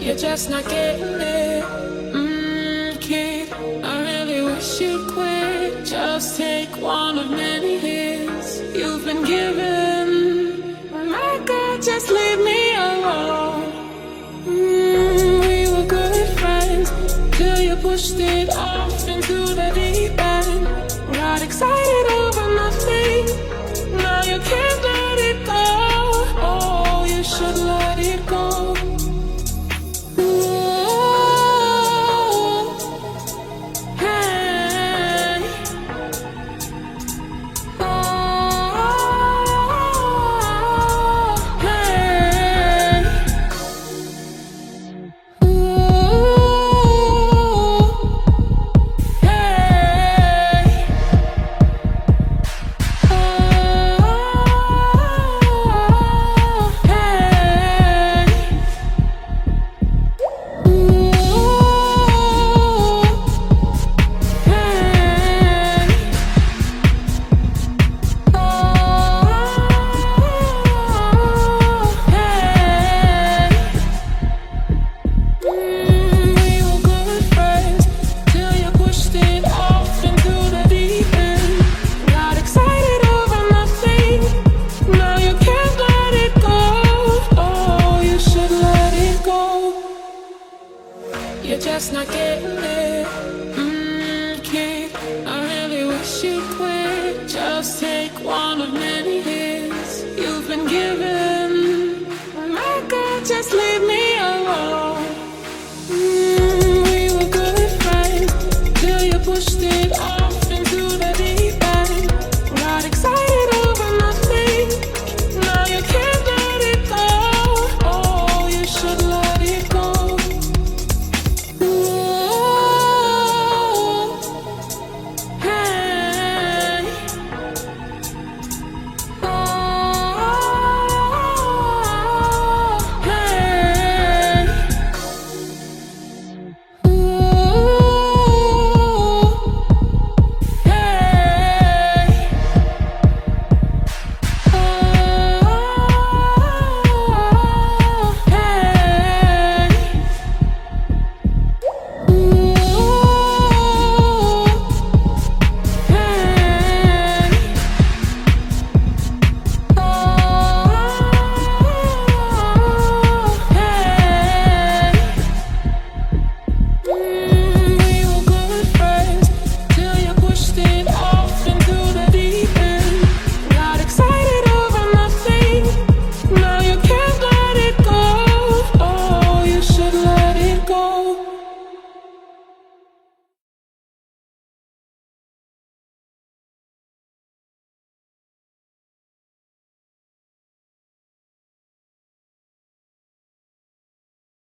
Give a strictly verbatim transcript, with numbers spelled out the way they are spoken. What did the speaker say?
You're just not getting it. Mmm, kid, I really wish you'd quit. Just take one of many hits you've been given. Oh my God, just leave me alone. Mm, we were good friends till you pushed it off into the deep end. Got excited over nothing. Now you can't let it go. Oh, you should let it go. You're just not getting it. Mmm, kid, I really wish you'd quit. Just take one of many hits you've been given. Oh my God, just leave me